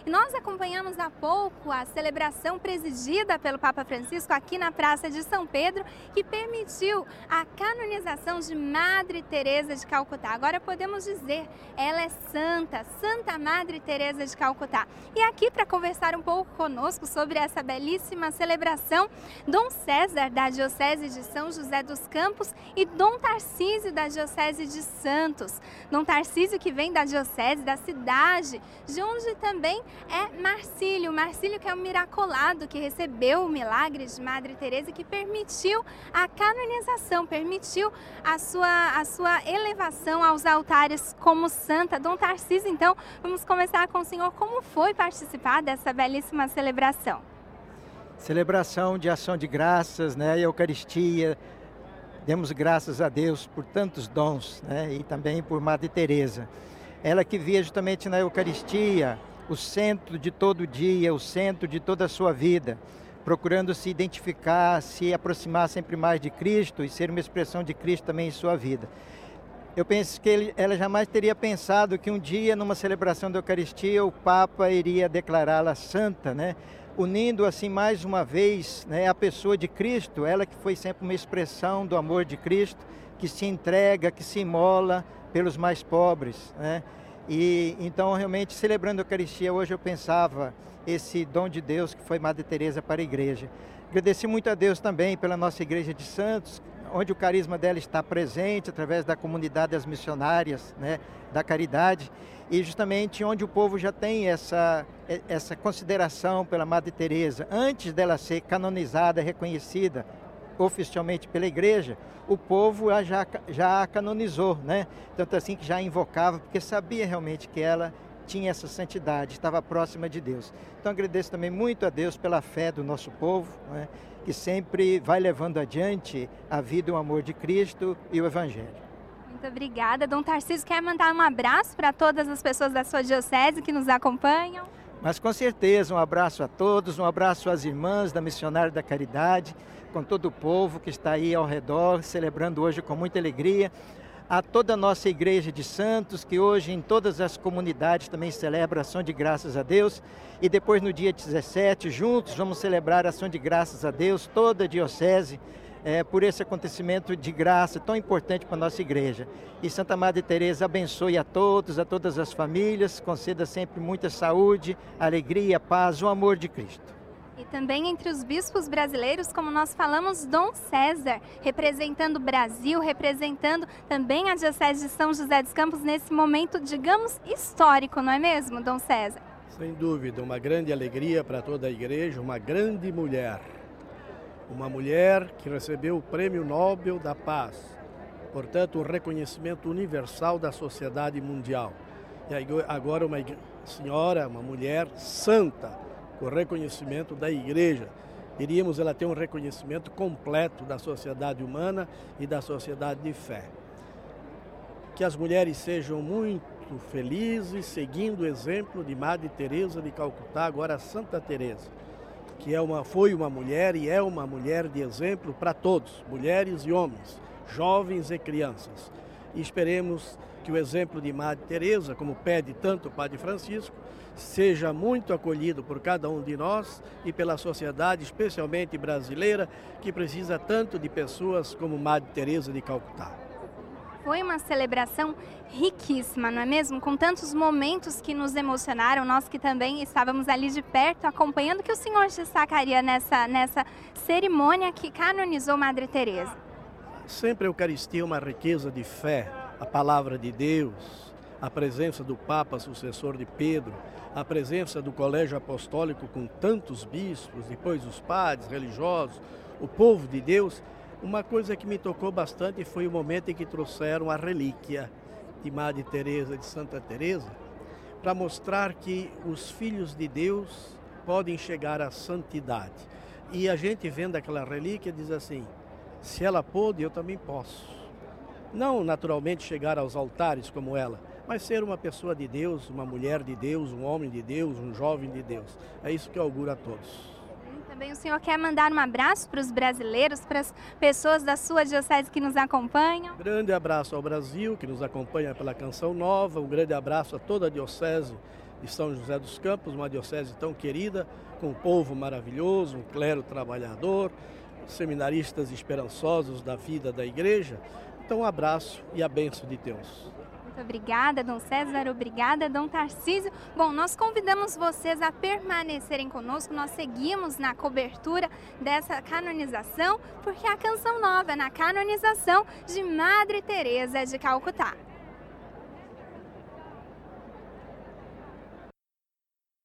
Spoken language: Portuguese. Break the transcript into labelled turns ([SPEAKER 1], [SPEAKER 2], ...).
[SPEAKER 1] E nós acompanhamos há pouco a celebração presidida pelo Papa Francisco aqui na Praça de São Pedro, que permitiu a canonização de Madre Teresa de Calcutá. Agora podemos dizer, ela é santa, Santa Madre Teresa de Calcutá. E aqui para conversar um pouco conosco sobre essa belíssima celebração, Dom César da Diocese de São José dos Campos e Dom Tarcísio da Diocese de Santos. Dom Tarcísio que vem da Diocese, da cidade, de onde também é Marcílio que é um miraculado, que recebeu o milagre de Madre Teresa e que permitiu a canonização, permitiu a sua elevação aos altares como santa. Dom Tarcísio, então, vamos começar com o senhor. Como foi participar dessa belíssima celebração?
[SPEAKER 2] Celebração de ação de graças, né? Eucaristia. Demos graças a Deus por tantos dons, né? E também por Madre Teresa. Ela que via justamente na Eucaristia o centro de todo o dia, o centro de toda a sua vida, procurando se identificar, se aproximar sempre mais de Cristo e ser uma expressão de Cristo também em sua vida. Eu penso que ela jamais teria pensado que um dia, numa celebração da Eucaristia, o Papa iria declará-la santa, né? Unindo assim mais uma vez, né, a pessoa de Cristo, ela que foi sempre uma expressão do amor de Cristo, que se entrega, que se imola pelos mais pobres, né? E então realmente celebrando a Eucaristia hoje eu pensava esse dom de Deus que foi Madre Teresa para a igreja. Agradeci muito a Deus também pela nossa igreja de Santos, onde o carisma dela está presente através da comunidade das missionárias, né, da caridade, e justamente onde o povo já tem essa consideração pela Madre Teresa. Antes dela ser canonizada, reconhecida oficialmente pela igreja, o povo já a canonizou, né? Tanto assim que já invocava, porque sabia realmente que ela tinha essa santidade, estava próxima de Deus. Então agradeço também muito a Deus pela fé do nosso povo, né? Que sempre vai levando adiante a vida e o amor de Cristo e o Evangelho.
[SPEAKER 1] Muito obrigada. Dom Tarcísio, quer mandar um abraço para todas as pessoas da sua diocese que nos acompanham?
[SPEAKER 2] Mas com certeza, um abraço a todos, um abraço às irmãs da Missionária da Caridade, com todo o povo que está aí ao redor, celebrando hoje com muita alegria. A toda a nossa Igreja de Santos, que hoje em todas as comunidades também celebra a ação de graças a Deus. E depois no dia 17, juntos, vamos celebrar a ação de graças a Deus, toda a Diocese, por esse acontecimento de graça tão importante para a nossa Igreja. E Santa Madre Teresa abençoe a todas as famílias, conceda sempre muita saúde, alegria, paz, o amor de Cristo.
[SPEAKER 1] E também entre os bispos brasileiros, como nós falamos, Dom César, representando o Brasil, representando também a Diocese de São José dos Campos nesse momento, digamos, histórico, não é mesmo, Dom César?
[SPEAKER 3] Sem dúvida, uma grande alegria para toda a Igreja, uma grande mulher. Uma mulher que recebeu o Prêmio Nobel da Paz, portanto, o reconhecimento universal da sociedade mundial. E agora uma senhora, uma mulher santa, com reconhecimento da Igreja. Diríamos ela tem um reconhecimento completo da sociedade humana e da sociedade de fé. Que as mulheres sejam muito felizes, seguindo o exemplo de Madre Teresa de Calcutá, agora Santa Teresa, que foi uma mulher e é uma mulher de exemplo para todos, mulheres e homens, jovens e crianças. E esperemos que o exemplo de Madre Teresa, como pede tanto o Padre Francisco, seja muito acolhido por cada um de nós e pela sociedade, especialmente brasileira, que precisa tanto de pessoas como Madre Teresa de Calcutá.
[SPEAKER 1] Foi uma celebração riquíssima, não é mesmo? Com tantos momentos que nos emocionaram, nós que também estávamos ali de perto acompanhando. O que o senhor destacaria nessa cerimônia que canonizou Madre Teresa?
[SPEAKER 3] Sempre a Eucaristia é uma riqueza de fé, a palavra de Deus, a presença do Papa sucessor de Pedro, a presença do Colégio Apostólico com tantos bispos, depois os padres religiosos, o povo de Deus. Uma coisa que me tocou bastante foi o momento em que trouxeram a relíquia de Madre Teresa, de Santa Teresa, para mostrar que os filhos de Deus podem chegar à santidade. E a gente vendo aquela relíquia diz assim, se ela pôde, eu também posso. Não naturalmente chegar aos altares como ela, mas ser uma pessoa de Deus, uma mulher de Deus, um homem de Deus, um jovem de Deus. É isso que eu auguro a todos.
[SPEAKER 1] Também o senhor quer mandar um abraço para os brasileiros, para as pessoas da sua diocese que nos acompanham?
[SPEAKER 3] Grande abraço ao Brasil, que nos acompanha pela Canção Nova. Um grande abraço a toda a diocese de São José dos Campos, uma diocese tão querida, com um povo maravilhoso, um clero trabalhador, seminaristas esperançosos da vida da igreja. Então, um abraço e a bênção de Deus.
[SPEAKER 1] Muito obrigada, Dom César, obrigada, Dom Tarcísio. Bom, nós convidamos vocês a permanecerem conosco, nós seguimos na cobertura dessa canonização, porque a canção nova é na canonização de Madre Teresa de Calcutá.